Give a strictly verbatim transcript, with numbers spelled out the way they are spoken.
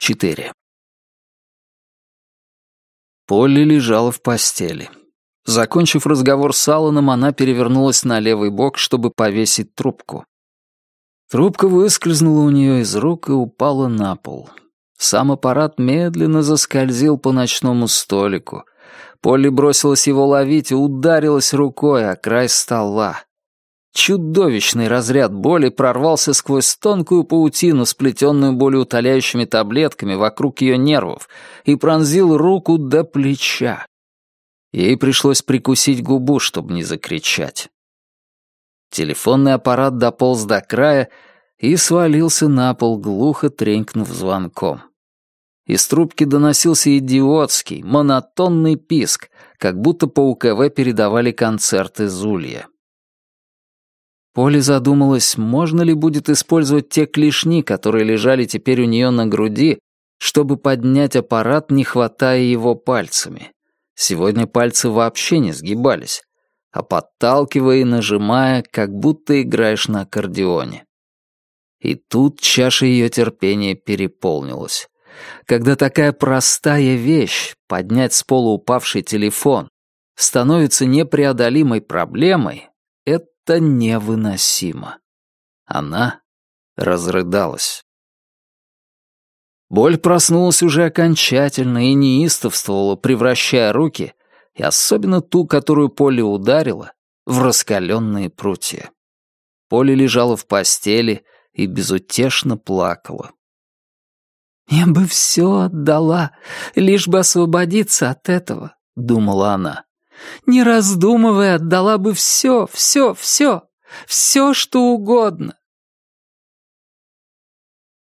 четыре. Полли лежала в постели. Закончив разговор с Алланом, она перевернулась на левый бок, чтобы повесить трубку. Трубка выскользнула у нее из рук и упала на пол. Сам аппарат медленно заскользил по ночному столику. Полли бросилась его ловить и ударилась рукой о край стола. Чудовищный разряд боли прорвался сквозь тонкую паутину, сплетенную болеутоляющими таблетками вокруг ее нервов, и пронзил руку до плеча. Ей пришлось прикусить губу, чтобы не закричать. Телефонный аппарат дополз до края и свалился на пол, глухо тренькнув звонком. Из трубки доносился идиотский, монотонный писк, как будто по УКВ передавали концерт из Улья. Полли задумалась, можно ли будет использовать те клешни, которые лежали теперь у нее на груди, чтобы поднять аппарат, не хватая его пальцами. Сегодня пальцы вообще не сгибались, а подталкивая и нажимая, как будто играешь на аккордеоне. И тут чаша ее терпения переполнилась. Когда такая простая вещь, поднять с пола упавший телефон, становится непреодолимой проблемой, это невыносимо. Она разрыдалась. Боль проснулась уже окончательно и неистовствовала, превращая руки, и особенно ту, которую Полли ударила, в раскаленные прутья. Полли лежала в постели и безутешно плакала. «Я бы все отдала, лишь бы освободиться от этого», — думала она. «Не раздумывая, отдала бы все, все, все, все, что угодно.